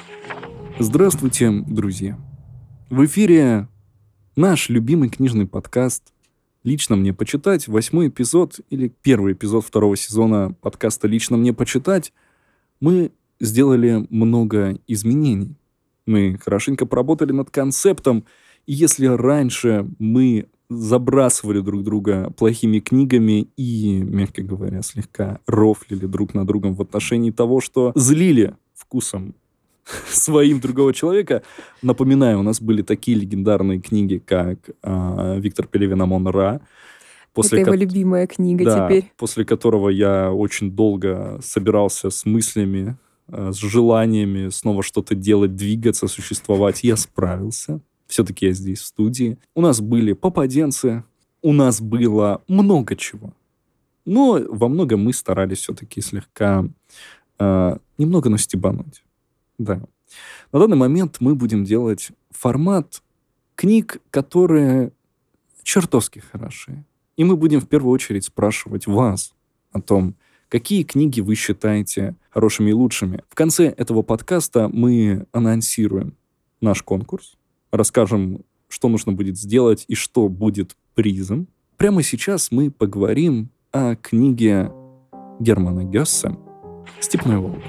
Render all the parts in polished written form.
Здравствуйте, друзья! В эфире наш любимый книжный подкаст «Лично мне почитать», 8-й эпизод или первый эпизод 2-го сезона подкаста «Лично мне почитать». Мы сделали много изменений. Мы хорошенько поработали над концептом, и если раньше мы забрасывали друг друга плохими книгами и, мягко говоря, слегка рофлили друг над другом в отношении того, что злили вкусом своим другого человека. Напоминаю, у нас были такие легендарные книги, как Виктор Пелевин «Амон-Ra». Это его любимая книга теперь. После которого я очень долго собирался с мыслями, с желаниями снова что-то делать, двигаться, существовать. Я справился. Все-таки я здесь, в студии. У нас были попаденцы, у нас было много чего. Но во многом мы старались все-таки слегка немного настебануть. Да. На данный момент мы будем делать формат книг, которые чертовски хороши. И мы будем в первую очередь спрашивать вас о том, какие книги вы считаете хорошими и лучшими. В конце этого подкаста мы анонсируем наш конкурс, расскажем, что нужно будет сделать и что будет призом. Прямо сейчас мы поговорим о книге Германа Гессе «Степной волк».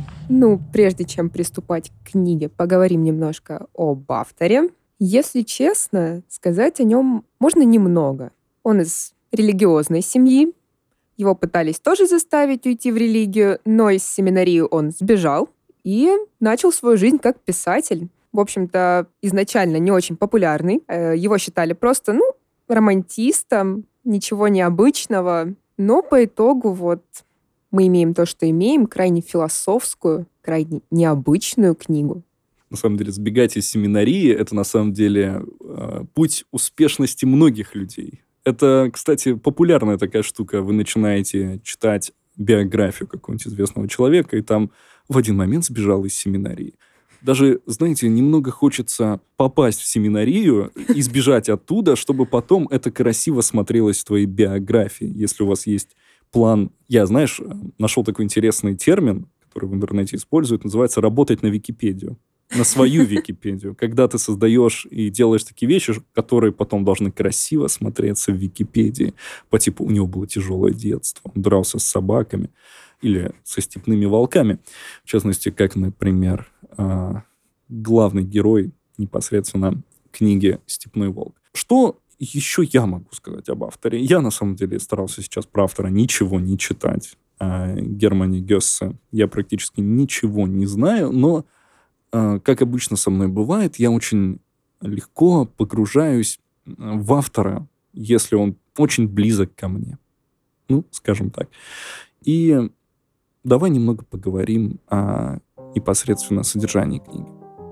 Прежде чем приступать к книге, поговорим немножко об авторе. Если честно, сказать о нем можно немного. Он из религиозной семьи. Его пытались тоже заставить уйти в религию, но из семинарии он сбежал и начал свою жизнь как писатель. В общем-то, изначально не очень популярный. Его считали просто, романтистом, ничего необычного. Но по итогу мы имеем то, что имеем, крайне философскую, крайне необычную книгу. На самом деле, сбегать из семинарии – это, на самом деле, путь успешности многих людей. Это, кстати, популярная такая штука. Вы начинаете читать биографию какого-нибудь известного человека, и там в один момент сбежал из семинарии. Даже, знаете, немного хочется попасть в семинарию и сбежать оттуда, чтобы потом это красиво смотрелось в твоей биографии, если у вас есть план. Я, нашел такой интересный термин, который в интернете используют, называется «работать на Википедию». На свою Википедию. Когда ты создаешь и делаешь такие вещи, которые потом должны красиво смотреться в Википедии. По типу, у него было тяжелое детство, он дрался с собаками или со степными волками. В частности, как, например, главный герой непосредственно книги «Степной волк». Что еще я могу сказать об авторе? Я, на самом деле, старался сейчас про автора ничего не читать. О Германе Гессе я практически ничего не знаю, но, как обычно со мной бывает, я очень легко погружаюсь в автора, если он очень близок ко мне. Скажем так. И давай немного поговорим о непосредственно содержании книги.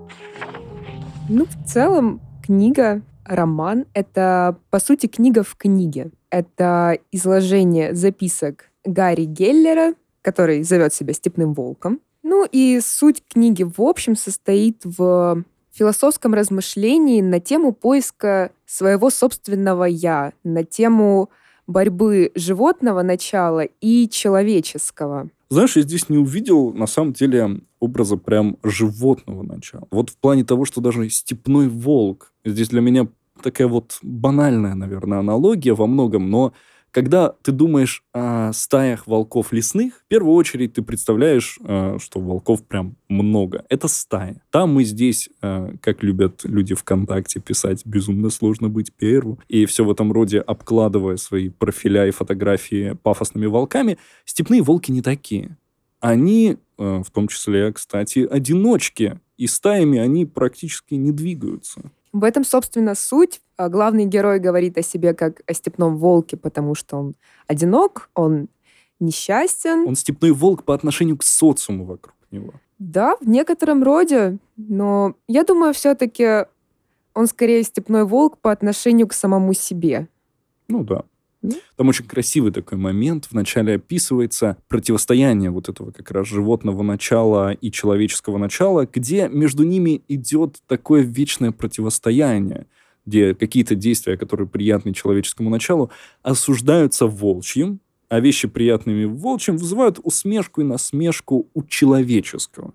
В целом, книга, роман — это, по сути, книга в книге. Это изложение записок Гарри Геллера, который зовет себя Степным волком. И суть книги, в общем, состоит в философском размышлении на тему поиска своего собственного «я», на тему борьбы животного начала и человеческого. Знаешь, я здесь не увидел, на самом деле, образа прям животного начала. В плане того, что даже степной волк, здесь для меня такая банальная, наверное, аналогия во многом, но когда ты думаешь о стаях волков лесных, в первую очередь ты представляешь, что волков прям много. Это стая. Там мы здесь, как любят люди ВКонтакте писать, безумно сложно быть первым. И все в этом роде, обкладывая свои профиля и фотографии пафосными волками. Степные волки не такие. Они, в том числе, кстати, одиночки. И стаями они практически не двигаются. В этом, собственно, суть. Главный герой говорит о себе как о степном волке, потому что он одинок, он несчастен. Он степной волк по отношению к социуму вокруг него. Да, в некотором роде, но я думаю, все-таки он скорее степной волк по отношению к самому себе. Да. Там очень красивый такой момент. Вначале описывается противостояние этого как раз животного начала и человеческого начала, где между ними идет такое вечное противостояние, где какие-то действия, которые приятны человеческому началу, осуждаются волчьим, а вещи, приятными волчьим, вызывают усмешку и насмешку у человеческого.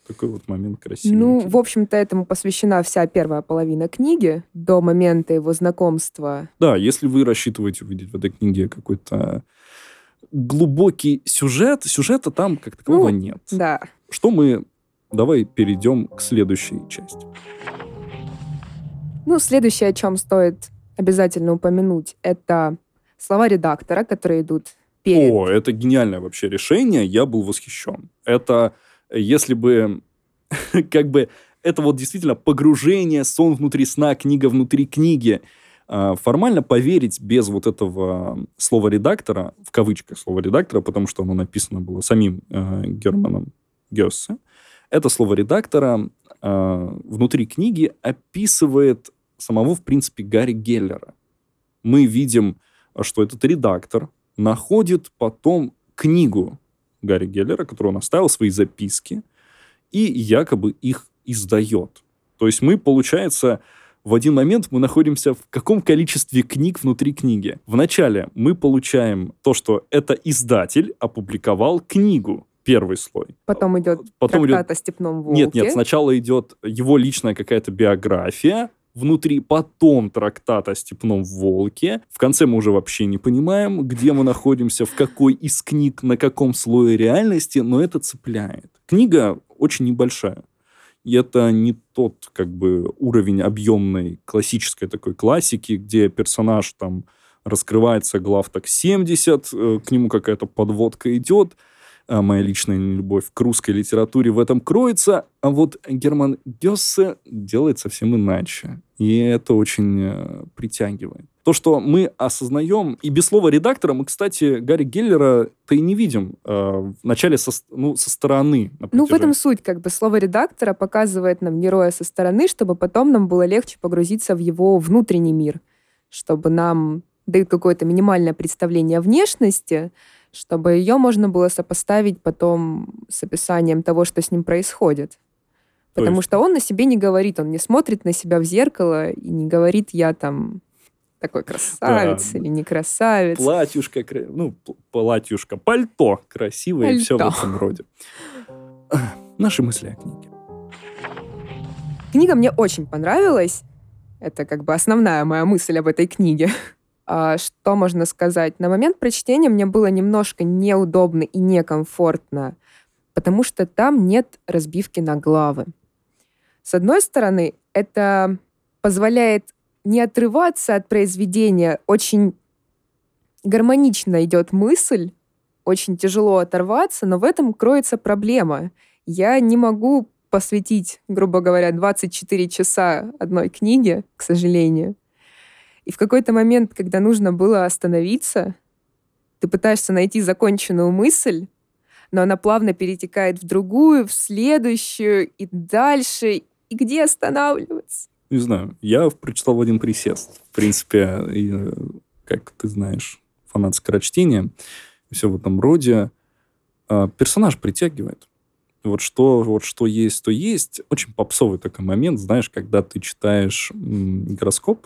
такой вот момент Ну, красивенький. в общем-то, этому посвящена вся первая половина книги до момента его знакомства. Да, если вы рассчитываете увидеть в этой книге какой-то глубокий сюжета там как такового нет. Да. Давай перейдем к следующей части. Следующее, о чем стоит обязательно упомянуть, это слова редактора, которые идут перед. Это гениальное вообще решение, я был восхищен. Это, если бы, это вот действительно погружение, сон внутри сна, книга внутри книги. Формально поверить без вот этого слова редактора, в кавычках слова редактора, потому что оно написано было самим Германом Гёссе, это слово редактора внутри книги описывает самого, в принципе, Гарри Геллера. Мы видим, что этот редактор находит потом книгу Гарри Геллера, которую он оставил, свои записки, и якобы их издает. То есть мы, получается, в один момент мы находимся в каком количестве книг внутри книги. Вначале мы получаем то, что это издатель опубликовал книгу, первый слой. Потом идет трактат о степном волке. Нет, сначала идет его личная какая-то биография, внутри потом трактат о степном волке. В конце мы уже вообще не понимаем, где мы находимся, в какой из книг, на каком слое реальности, но это цепляет. Книга очень небольшая. И это не тот уровень объемной классической такой классики, где персонаж там раскрывается глав так 70, к нему какая-то подводка идет. Моя личная нелюбовь к русской литературе в этом кроется, а вот Герман Гёссе делает совсем иначе. И это очень притягивает. То, что мы осознаем, и без слова редактора мы, кстати, Гарри Геллера-то и не видим вначале со стороны. В этом суть, слово редактора показывает нам героя со стороны, чтобы потом нам было легче погрузиться в его внутренний мир, чтобы нам дают какое-то минимальное представление о внешности, чтобы ее можно было сопоставить потом с описанием того, что с ним происходит. Потому что он на себе не говорит, он не смотрит на себя в зеркало и не говорит, я там такой красавец или не красавец. Пальто красивое и все в этом роде. Наши мысли о книге. Книга мне очень понравилась. Это основная моя мысль об этой книге. Что можно сказать? На момент прочтения мне было немножко неудобно и некомфортно, потому что там нет разбивки на главы. С одной стороны, это позволяет не отрываться от произведения. Очень гармонично идет мысль, очень тяжело оторваться, но в этом кроется проблема. Я не могу посвятить, грубо говоря, 24 часа одной книге, к сожалению. И в какой-то момент, когда нужно было остановиться, ты пытаешься найти законченную мысль, но она плавно перетекает в другую, в следующую и дальше. И где останавливаться? Не знаю. Я прочитал в один присест. В принципе, как ты знаешь, фанат скорочтения, все в этом роде. Персонаж притягивает. Вот что есть, то есть. Очень попсовый такой момент, знаешь, когда ты читаешь гороскоп,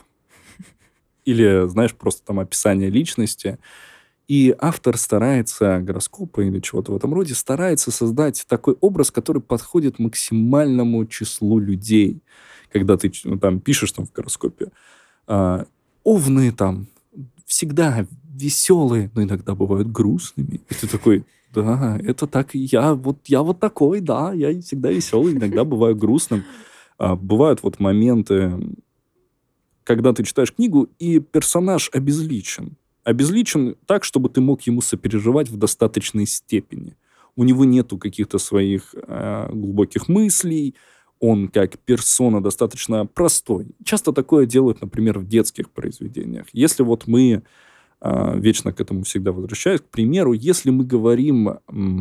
или, знаешь, просто там описание личности, и автор старается, гороскопа или чего-то в этом роде, старается создать такой образ, который подходит максимальному числу людей. Когда ты там пишешь в гороскопе, овны там всегда веселые, но иногда бывают грустными. И ты такой, да, это так, я вот такой, да, я всегда веселый, иногда бываю грустным. Бывают моменты, когда ты читаешь книгу, и персонаж обезличен. Обезличен так, чтобы ты мог ему сопереживать в достаточной степени. У него нету каких-то своих глубоких мыслей, он как персона достаточно простой. Часто такое делают, например, в детских произведениях. Если мы вечно к этому всегда возвращаюсь, к примеру, если мы говорим,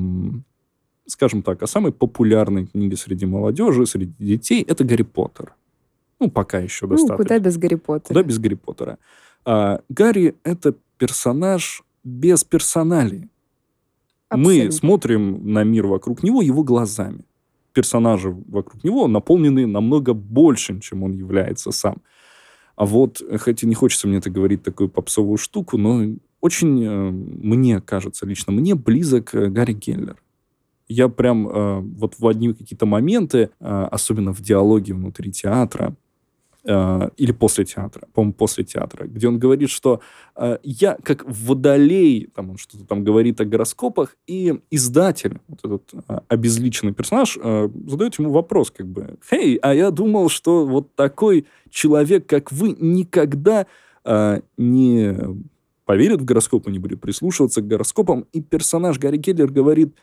скажем так, о самой популярной книге среди молодежи, среди детей, это «Гарри Поттер». Пока еще достаточно. Куда без Гарри Поттера? Куда без Гарри Поттера. Гарри — это персонаж без персоналии. Абсолютно. Мы смотрим на мир вокруг него его глазами. Персонажи вокруг него наполнены намного большим, чем он является сам. Хотя не хочется мне это говорить, такую попсовую штуку, но очень, мне кажется, лично мне близок Гарри Геллер. Я прям вот в одни какие-то моменты, особенно в диалоге внутри театра, или после театра, по-моему, после театра, где он говорит, что я как водолей, там он что-то там говорит о гороскопах, и издатель, вот этот обезличенный персонаж, задает ему вопрос, как бы, «Хей, а я думал, что вот такой человек, как вы, никогда не поверит в гороскопы, не будет прислушиваться к гороскопам». И персонаж Гарри Геллер говорит,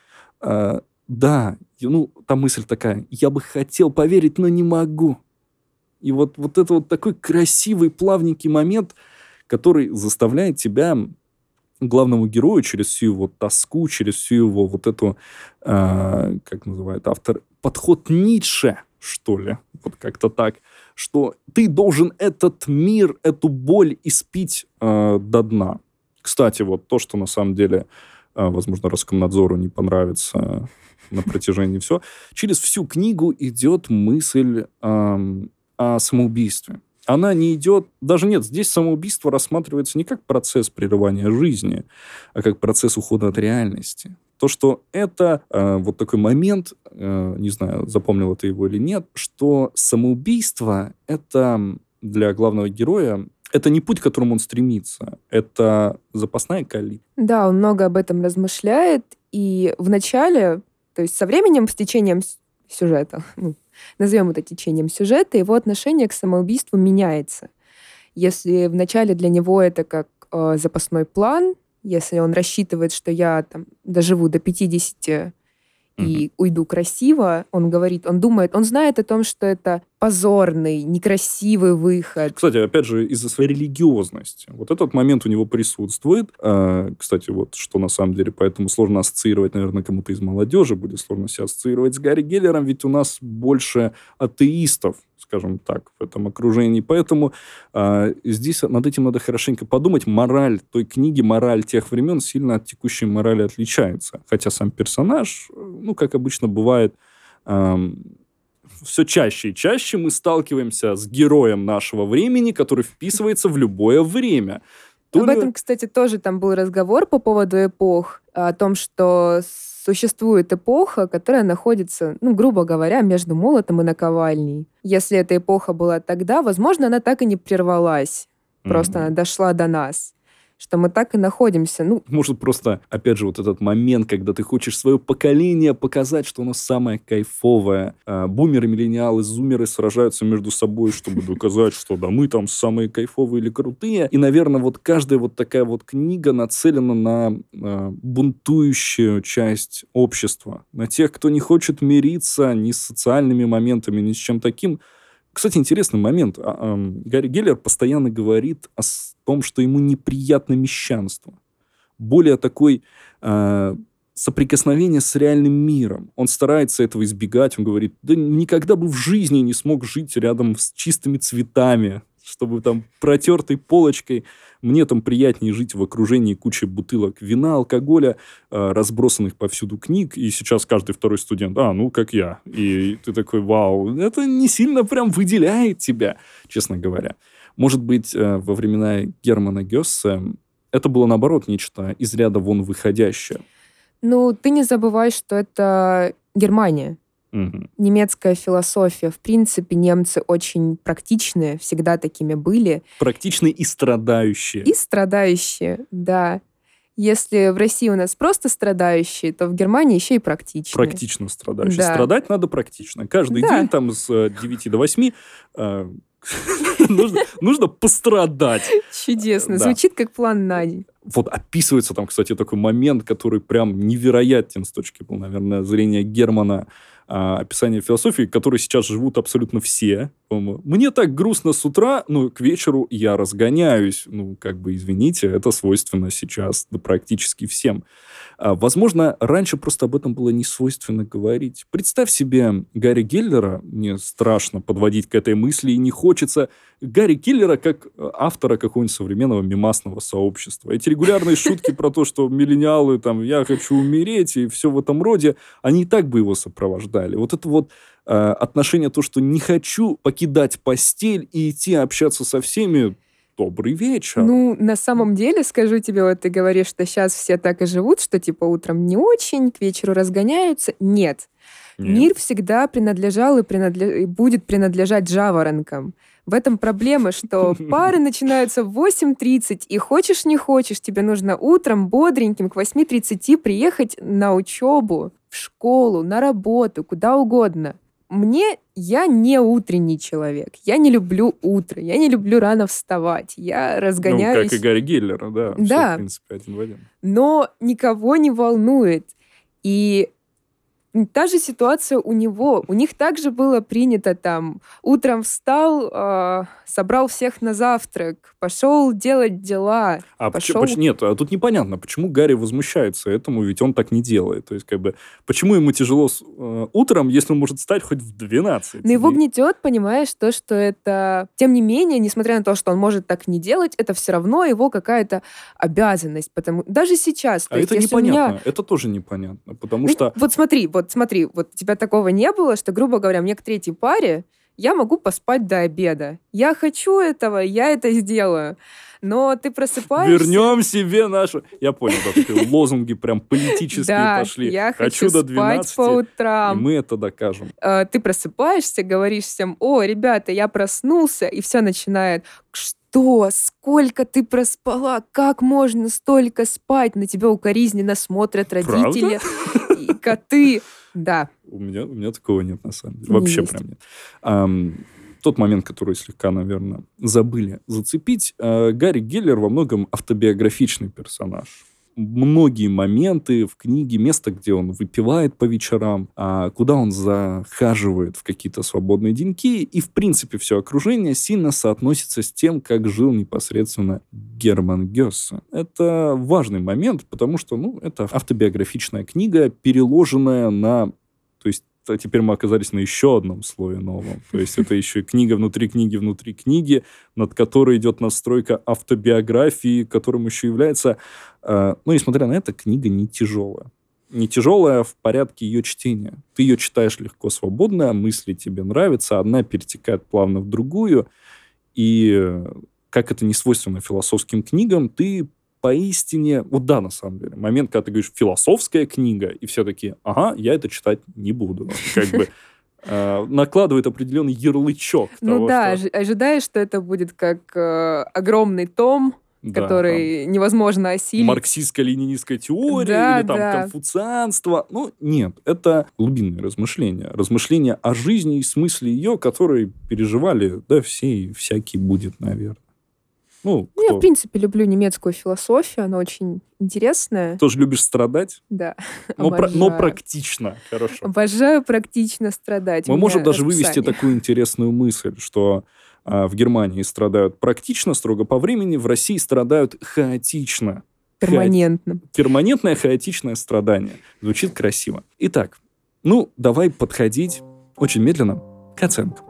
да, ну, там мысль такая, я бы хотел поверить, но не могу. И вот это вот такой красивый, плавненький момент, который заставляет тебя, главному герою, через всю его тоску, через всю его вот эту, как называет автор, подход Ницше, что ли, вот как-то так, что ты должен этот мир, эту боль испить до дна. Кстати, вот то, что на самом деле, возможно, Роскомнадзору не понравится на протяжении всего, через всю книгу идет мысль о самоубийстве. Она не идет... Даже нет, здесь самоубийство рассматривается не как процесс прерывания жизни, а как процесс ухода от реальности. То, что это вот такой момент, не знаю, запомнила ты его или нет, что самоубийство — это для главного героя, это не путь, к которому он стремится, это запасная калитка. Да, он много об этом размышляет, и в начале, то есть со временем, с течением сюжета, назовем это течением сюжета, его отношение к самоубийству меняется. Если вначале для него это как запасной план, если он рассчитывает, что я там доживу до 50 и уйду красиво, он говорит, он думает, он знает о том, что это позорный, некрасивый выход. Кстати, опять же, из-за своей религиозности. Вот этот момент у него присутствует. Кстати, вот что на самом деле, поэтому сложно ассоциировать, наверное, кому-то из молодежи, будет сложно себя ассоциировать с Гарри Геллером, ведь у нас больше атеистов, скажем так, в этом окружении. Поэтому здесь над этим надо хорошенько подумать. Мораль той книги, мораль тех времен сильно от текущей морали отличается. Хотя сам персонаж, ну, как обычно бывает, все чаще и чаще мы сталкиваемся с героем нашего времени, который вписывается в любое время. Об этом, кстати, тоже там был разговор по поводу эпох, о том, что существует эпоха, которая находится, ну, грубо говоря, между молотом и наковальней. Если эта эпоха была тогда, возможно, она так и не прервалась. Просто она дошла до нас. Что мы так и находимся. Ну, может, просто, опять же, вот этот момент, когда ты хочешь свое поколение показать, что оно самое кайфовое. Бумеры, миллениалы, зумеры сражаются между собой, чтобы доказать, что да, мы там самые кайфовые или крутые. И, наверное, вот каждая вот такая вот книга нацелена на бунтующую часть общества. На тех, кто не хочет мириться ни с социальными моментами, ни с чем таким. Кстати, интересный момент. Гарри Геллер постоянно говорит о том, что ему неприятно мещанство. Более такой соприкосновение с реальным миром. Он старается этого избегать. Он говорит, да никогда бы в жизни не смог жить рядом с чистыми цветами, чтобы там протертой полочкой. Мне там приятнее жить в окружении кучи бутылок вина, алкоголя, разбросанных повсюду книг. И сейчас каждый второй студент, ну, как я. И ты такой, вау, это не сильно прям выделяет тебя, честно говоря. Может быть, во времена Германа Гессе это было, наоборот, нечто из ряда вон выходящее. Ну, ты не забывай, что это Германия. Немецкая философия. В принципе, немцы очень практичные, всегда такими были. Практичные и страдающие. И страдающие, да. Если в России у нас просто страдающие, то в Германии еще и практичные. Практично страдающие. Да. Страдать надо практично. Каждый день там с 9 до 8 нужно пострадать. Чудесно. Звучит как план на день. Вот описывается там, кстати, такой момент, который прям невероятен с точки, наверное, зрения Германа, описание философии, которые сейчас живут абсолютно все. Мне так грустно с утра, но к вечеру я разгоняюсь. Ну, как бы, извините, это свойственно сейчас практически всем. Возможно, раньше просто об этом было не свойственно говорить. Представь себе Гарри Геллера, мне страшно подводить к этой мысли, и не хочется Гарри Геллера как автора какого-нибудь современного мемасного сообщества. Эти регулярные шутки про то, что миллениалы, там, я хочу умереть, и все в этом роде, они и так бы его сопровождали. Вот это вот отношение, то, что не хочу покидать постель и идти общаться со всеми, добрый вечер. Ну, на самом деле, скажу тебе, вот ты говоришь, что сейчас все так и живут, что типа утром не очень, к вечеру разгоняются. Нет. Мир всегда принадлежал и будет принадлежать жаворонкам. В этом проблема, что пары начинаются в 8:30, и хочешь не хочешь, тебе нужно утром бодреньким к 8:30 приехать на учебу, в школу, на работу, куда угодно. Я не утренний человек. Я не люблю утро. Я не люблю рано вставать. Я разгоняюсь. Ну, как и Гарри Гиллер, да. Да. Все, в принципе, один в один. Но никого не волнует. И та же ситуация у него. У них также было принято там утром встал, собрал всех на завтрак, пошел делать дела. Нет, тут непонятно, почему Гарри возмущается этому, ведь он так не делает. То есть, почему ему тяжело утром, если он может встать хоть в 12? Но его гнетет, понимаешь, то, что это... Тем не менее, несмотря на то, что он может так не делать, это все равно его какая-то обязанность. Даже сейчас. Это непонятно. Это тоже непонятно, потому что... Вот смотри, вот у тебя такого не было, что, грубо говоря, мне к третьей паре я могу поспать до обеда. Я хочу этого, я это сделаю. Но ты просыпаешься... Вернем себе нашу... Я понял, да, такие лозунги прям политические пошли. Я хочу до 12, спать по утрам. И мы это докажем. Ты просыпаешься, говоришь всем: о, ребята, я проснулся, и все начинает: что? Сколько ты проспала? Как можно столько спать? На тебя укоризненно смотрят родители и коты. Да. У меня такого нет, на самом деле. Вообще прям нет. Тот момент, который слегка, наверное, забыли зацепить. Гарри Гиллер во многом автобиографичный персонаж. Многие моменты в книге, место, где он выпивает по вечерам, куда он захаживает в какие-то свободные деньки, и, в принципе, все окружение сильно соотносится с тем, как жил непосредственно Герман Гессе. Это важный момент, потому что, это автобиографичная книга, переложенная на... То есть теперь мы оказались на еще одном слое новом. То есть это еще и книга внутри книги, над которой идет настройка автобиографии, которым еще является... несмотря на это, книга не тяжелая. Не тяжелая в порядке ее чтения. Ты ее читаешь легко, свободно, мысли тебе нравятся, одна перетекает плавно в другую, и как это не свойственно философским книгам, ты поистине... на самом деле. Момент, когда ты говоришь «философская книга», и все такие: ага, я это читать не буду. Накладывает определенный ярлычок. Ожидаешь, что это будет как огромный том, который невозможно осилить. Марксистско-ленинистская теория, или конфуцианство. Нет, это глубинные размышления. Размышления о жизни и смысле ее, которые переживали, все и всякий будет, наверное. Я, в принципе, люблю немецкую философию, она очень интересная. Тоже любишь страдать? Да. Но практично, хорошо. Обожаю практично страдать. Мы можем даже вывести такую интересную мысль, что в Германии страдают практично, строго по времени, в России страдают хаотично. Перманентно. Перманентное хаотичное страдание. Звучит красиво. Итак, давай подходить очень медленно к оценкам.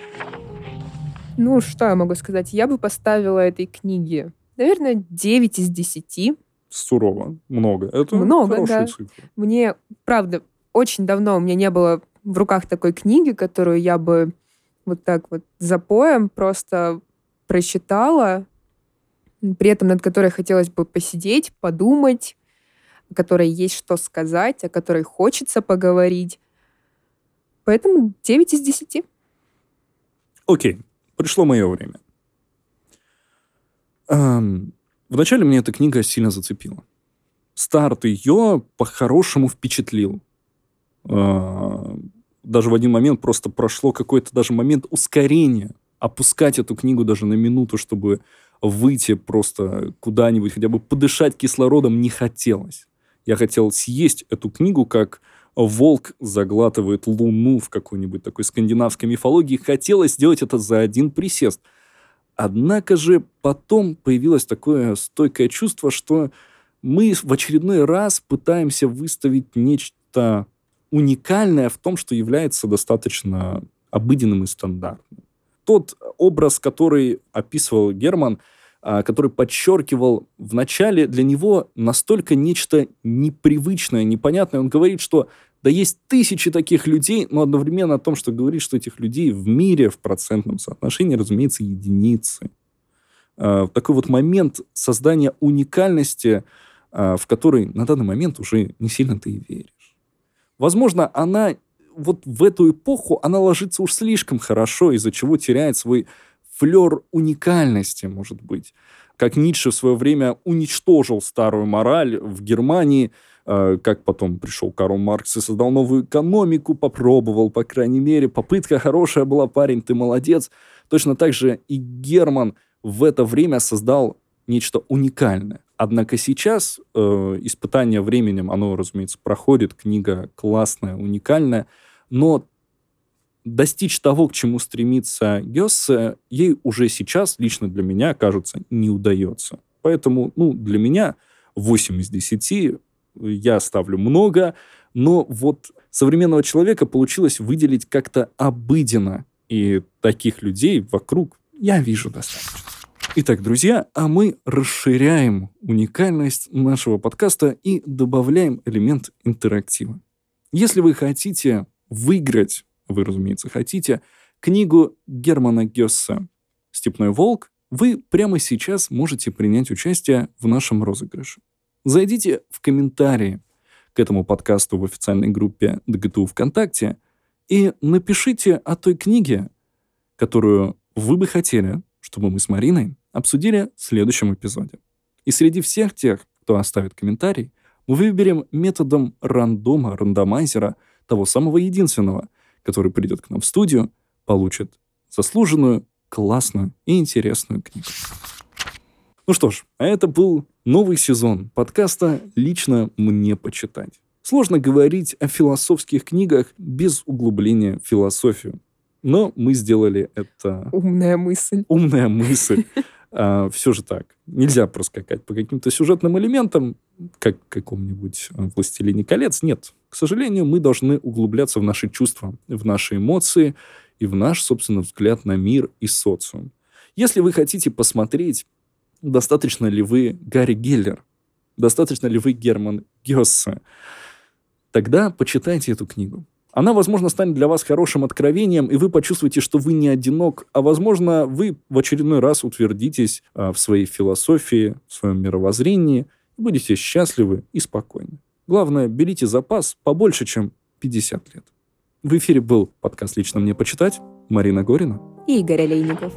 Что я могу сказать? Я бы поставила этой книге, наверное, 9 из 10. Сурово. Много. Это много, хорошая цифра. Мне, правда, очень давно у меня не было в руках такой книги, которую я бы вот так вот запоем просто прочитала, при этом над которой хотелось бы посидеть, подумать, о которой есть что сказать, о которой хочется поговорить. Поэтому 9 из 10. Окей. Пришло мое время. Вначале меня эта книга сильно зацепила. Старт ее по-хорошему впечатлил. Даже в один момент просто прошло какой-то даже момент ускорения. Опускать эту книгу даже на минуту, чтобы выйти просто куда-нибудь, хотя бы подышать кислородом, не хотелось. Я хотел съесть эту книгу, как волк заглатывает луну в какой-нибудь такой скандинавской мифологии. Хотелось сделать это за один присест. Однако же потом появилось такое стойкое чувство, что мы в очередной раз пытаемся выставить нечто уникальное в том, что является достаточно обыденным и стандартным. Тот образ, который описывал Герман, который подчеркивал в начале, для него настолько нечто непривычное, непонятное. Он говорит, что да есть тысячи таких людей, но одновременно о том, что говорит, что этих людей в мире в процентном соотношении, разумеется, единицы. такой вот момент создания уникальности, в который на данный момент уже не сильно ты и веришь. Возможно, она вот в эту эпоху, она ложится уж слишком хорошо, из-за чего теряет свой флер уникальности, может быть. Как Ницше в свое время уничтожил старую мораль в Германии, как потом пришел Карл Маркс и создал новую экономику, попробовал, по крайней мере. Попытка хорошая была, парень, ты молодец. Точно так же и Герман в это время создал нечто уникальное. Однако сейчас испытание временем, оно, разумеется, проходит, книга классная, уникальная, но достичь того, к чему стремится Гёссе, ей уже сейчас, лично для меня, кажется, не удается. Поэтому, для меня 8 из 10, я ставлю много, но вот современного человека получилось выделить как-то обыденно, и таких людей вокруг я вижу достаточно. Итак, друзья, а мы расширяем уникальность нашего подкаста и добавляем элемент интерактива. Если вы хотите выиграть, вы, разумеется, хотите, книгу Германа Гёссе «Степной волк», вы прямо сейчас можете принять участие в нашем розыгрыше. Зайдите в комментарии к этому подкасту в официальной группе ДГТУ ВКонтакте и напишите о той книге, которую вы бы хотели, чтобы мы с Мариной обсудили в следующем эпизоде. И среди всех тех, кто оставит комментарий, мы выберем методом рандомайзера того самого единственного, который придет к нам в студию, получит заслуженную, классную и интересную книгу. Ну что ж, а это был новый сезон подкаста «Лично мне почитать». Сложно говорить о философских книгах без углубления в философию. Но мы сделали это... Умная мысль. Умная мысль. Все же так. Нельзя проскакать по каким-то сюжетным элементам, как каком-нибудь «Властелине колец». Нет. К сожалению, мы должны углубляться в наши чувства, в наши эмоции и в наш, собственно, взгляд на мир и социум. Если вы хотите посмотреть, достаточно ли вы Гарри Геллер, достаточно ли вы Герман Гёссе, тогда почитайте эту книгу. Она, возможно, станет для вас хорошим откровением, и вы почувствуете, что вы не одинок, а, возможно, вы в очередной раз утвердитесь в своей философии, в своем мировоззрении, и будете счастливы и спокойны. Главное, берите запас побольше, чем 50 лет. В эфире был подкаст «Лично мне почитать». Марина Горина и Игорь Олейников.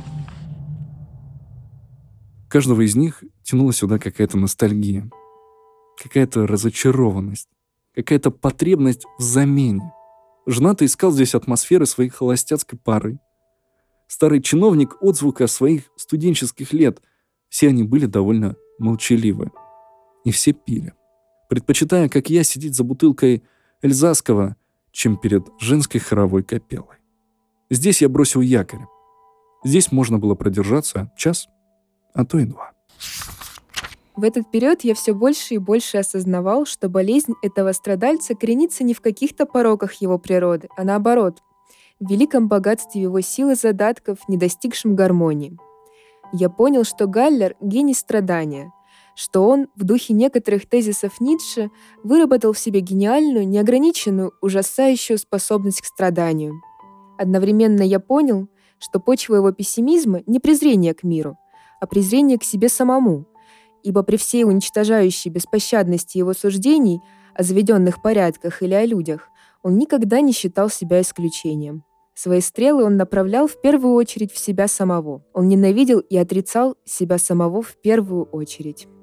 Каждого из них тянула сюда какая-то ностальгия, какая-то разочарованность, какая-то потребность в замене. Женатый искал здесь атмосферы своей холостяцкой пары. Старый чиновник — отзвука своих студенческих лет. Все они были довольно молчаливы. И все пили, предпочитая, как я, сидеть за бутылкой эльзасского, чем перед женской хоровой капеллой. Здесь я бросил якорь. Здесь можно было продержаться час, а то и 2. В этот период я все больше и больше осознавал, что болезнь этого страдальца коренится не в каких-то пороках его природы, а наоборот, в великом богатстве его сил и задатков, не достигшем гармонии. Я понял, что Галлер — гений страдания, что он, в духе некоторых тезисов Ницше, выработал в себе гениальную, неограниченную, ужасающую способность к страданию. Одновременно я понял, что почва его пессимизма — не презрение к миру, а презрение к себе самому, ибо при всей уничтожающей беспощадности его суждений о заведенных порядках или о людях он никогда не считал себя исключением. Свои стрелы он направлял в первую очередь в себя самого. Он ненавидел и отрицал себя самого в первую очередь.